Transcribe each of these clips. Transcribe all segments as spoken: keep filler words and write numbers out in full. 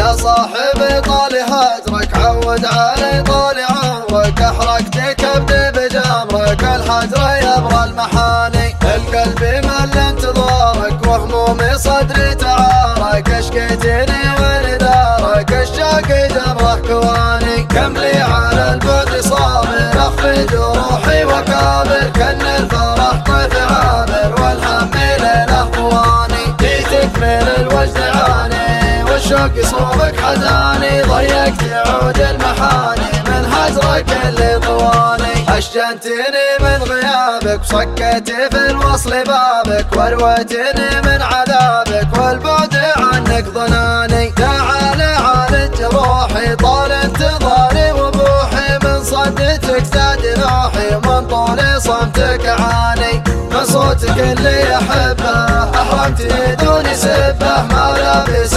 يا صاحبي طال هجرك عود علي طال عمرك، احرقت كبدي بجمرك الحجر يبرى المحاني، القلب مل انتظارك وهمومي صدري تعارك، اشكيتني وندارك الشاق جبره كواني، كم لي على البعد صابر اخفي جروحي وكابر، كن الفرح طيف عابر والهم ليله طواني، جيتك من الوجد عاني والشوق صوبك حزاني، ضيقت عود المحاني من هجرك اللي طواني، اشجنتني من غيابك وصكيتي في الوصل بابك، ورويتني من عذابك والبعد عنك ظناني، تعالى عالج جروحي طال انتظاري وبوحي، من صدتك زاد نوحي ومن طول صمتك عاني، من صوتك اللي احبه احرمتني دون سبه، ما لابس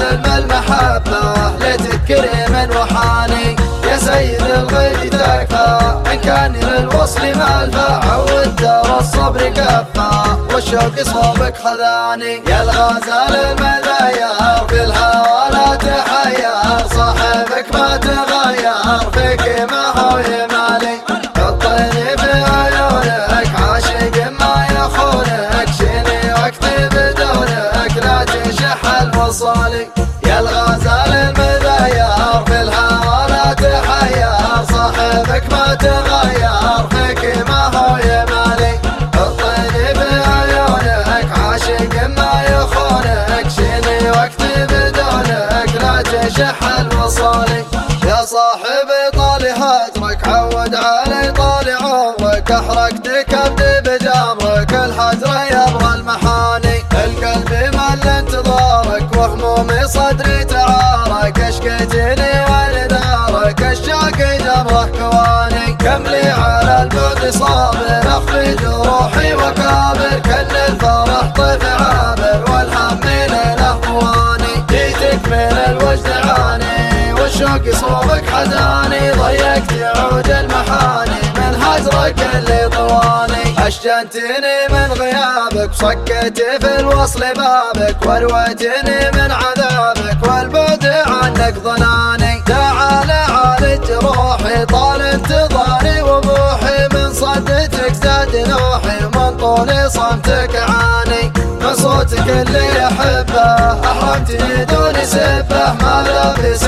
المحبه لتذكري من وحاني، يا سيد الغيب تكفى ان كان للوصل مالفى، عود دار الصبر كفى والشوق صوبك خذاني، يا الغزال المذير في الهوى لا تحير، صاحبك ما تغير فيك ما هو يمالي، حطني في عيونك عاشق ما يخونك، شيني وقتي بدونك لا تشح الوصالي، يا الغزال المذير في الهوى لا تحير، صاحبك ما تغير فيك ما هو يمالي، حطني في عيونك عاشق ما يخونك، شيني وقتي بدونك لا تشح الوصالي، يا صاحبي طال هجرك عود علي طال عمرك، احرقت كبدي بجمرك الحجر يبرى المحاني، القلب مل انتظارك وهمومي صدري تعارك، اشكيتني وندارك الشاق جبره كواني، كم لي على البعد صابر اخفي جروحي وكابر، كن الفرح طيف عابر والهم ليله طواني، جيتك من الوجد عاني والشوق صوبك حزاني، ضيقت عود المحاني من هجرك اللي طواني، اشجنتني من غيابك وصكيتي في الوصل بابك، ورويتني من عذابك والبعد عنك ظناني، تعالى عالج روحي طال انتظاري وبوحي، من صدتك زاد نوحي ومن طول صمتك عاني، من صوتك اللي احبه احرمتني دون سبه، ما لابس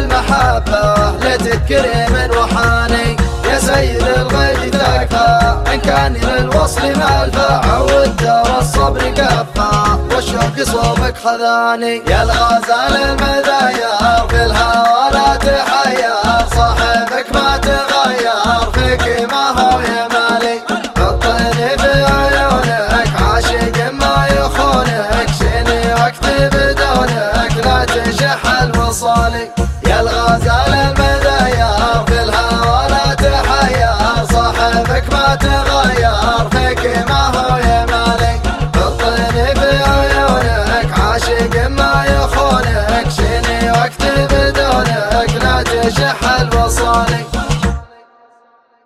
المحبه لتذكري من وحاني، يا سيد الغيب تكفى ان كان للوصل مالفى، عود دار الصبر كفى والشوق صوبك خذاني، يا الغزال المذير في الهوى لا تحير، صاحبك ما تغير فيك ما هو يمالي، حطني في عيونك عاشق ما يخونك، شيني وقتي بدونك لا تشح الوصالي، يا الغزال المذير